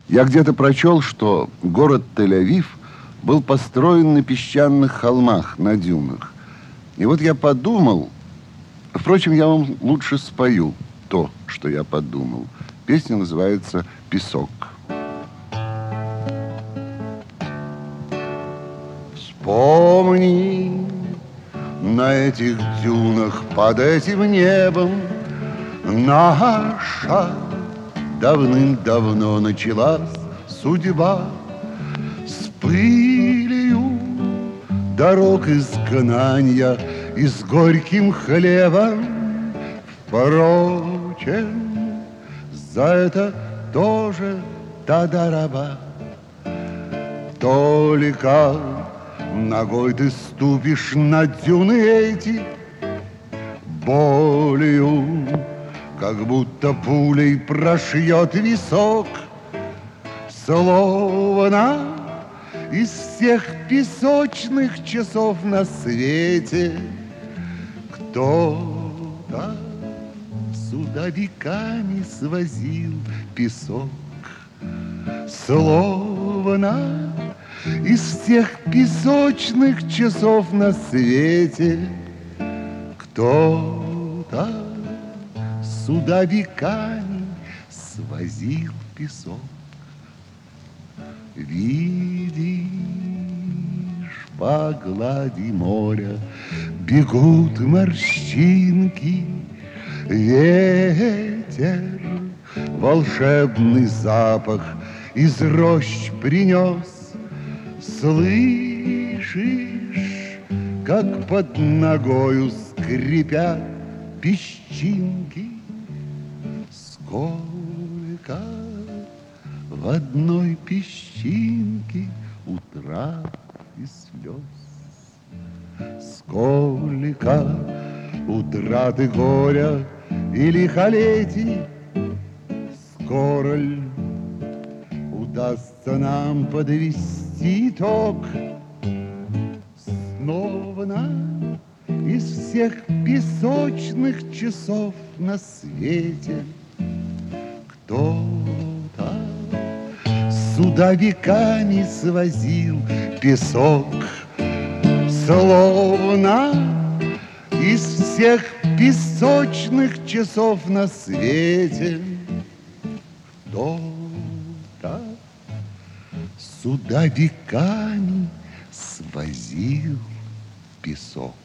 Я где-то прочел, что город Тель-Авив был построен на песчаных холмах, на дюнах. И вот я подумал, впрочем, я вам лучше спою то, что я подумал. Песня называется «Песок». Вспомни, на этих дюнах под этим небом наша давным-давно началась судьба. С пылью дорог изгнания и с горьким хлебом. Впрочем, за это тоже тадараба. Только ногой ты ступишь на дюны эти, болью, как будто пулей прошьет висок. Словно из всех песочных часов на свете кто-то судовиками свозил песок. Словно из всех песочных часов на свете кто-то судовиками свозил песок. Видишь, по глади моря бегут морщинки, ветер волшебный запах из рощ принес. Слышишь, как под ногою скрипят песчинки? Сколько в одной песчинке утрат и слез. Сколько утраты горя и лихолетий. Скоро ль удастся нам подвести итог? Снова из всех песочных часов на свете кто-то судовиками свозил песок. Словно из всех песочных часов на свете кто-то судовиками свозил песок.